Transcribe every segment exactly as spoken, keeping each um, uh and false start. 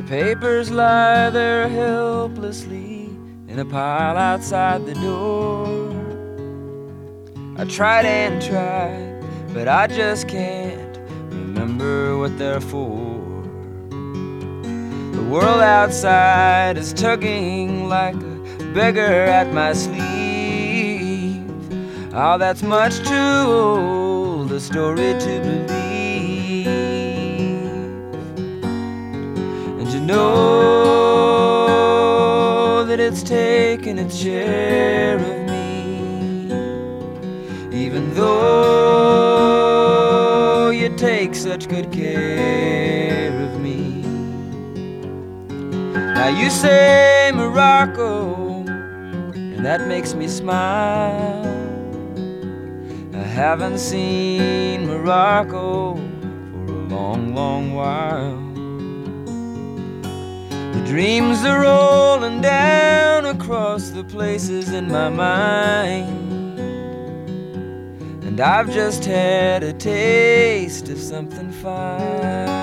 papers lie there helplessly in a pile outside the door. I tried and tried, but I just can't remember what they're for. The world outside is tugging like a beggar at my sleeve. Oh, that's much too old a story to believe. And you know that it's taken its share of me, even though you take such good care of me. Now you say Morocco, and that makes me smile. I haven't seen Morocco for a long, long while. The dreams are rolling down across the places in my mind, and I've just had a taste of something fine.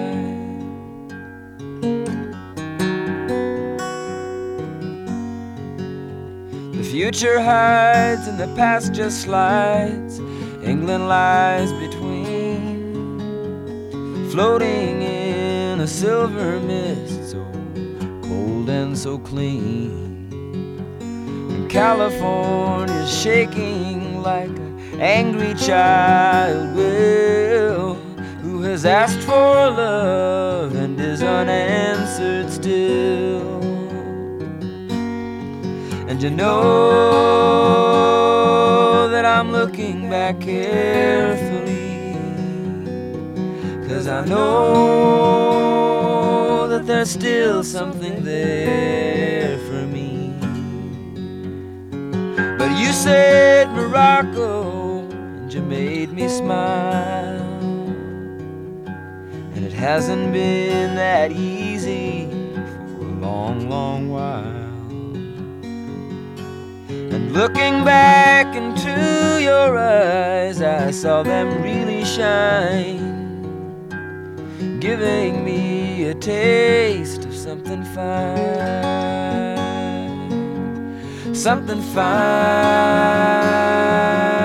The future hides and the past just slides. England lies between, floating in a silver mist, so cold and so clean. And California's shaking like an angry child will, who has asked for love and is unanswered still. And you know that I'm looking back carefully, 'cause I know that there's still something there for me. But you said Morocco, and you made me smile, and it hasn't been that easy for a long, long while. And looking back into your eyes, I saw them really shine, giving me a taste of something fine, something fine.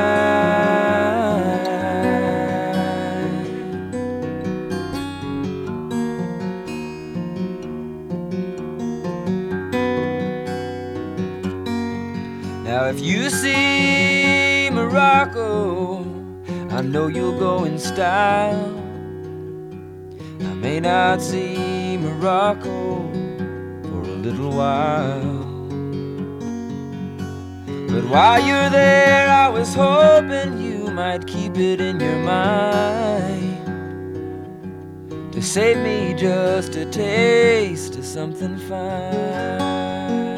Now if you see Morocco, I know you'll go in style. I may not see Morocco for a little while, but while you're there, I was hoping you might keep it in your mind to save me just a taste of something fine.